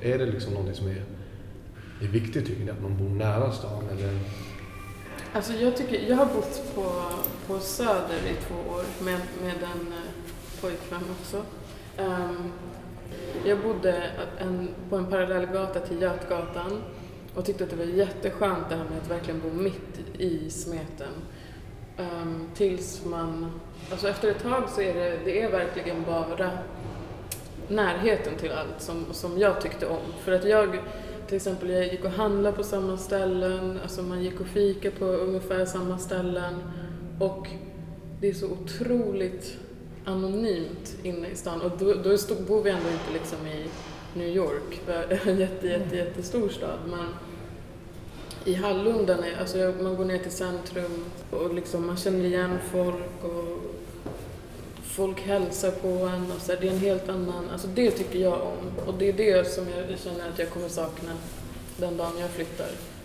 Är det liksom någonting som är viktigt, tycker ni, att man bor nära stan? Eller? Alltså jag har bott på Söder i 2 år med en pojkvän också. Jag bodde på en parallellgata till Götgatan och tyckte att det var jätteskönt det här med att verkligen bo mitt i smeten. Tills man, alltså efter ett tag så är det är verkligen bara närheten till allt som jag tyckte om. För att jag gick och handlade på samma ställen, alltså man gick och fika på ungefär samma ställen, och det är så otroligt anonymt inne i stan. Och då bor vi ändå inte liksom i New York, en jättestor stad, men i Hallunda, alltså man går ner till centrum och liksom man känner igen folk och folk hälsar på en och så det är en helt annan, alltså det tycker jag om, och det är det som jag känner att jag kommer sakna den dagen jag flyttar.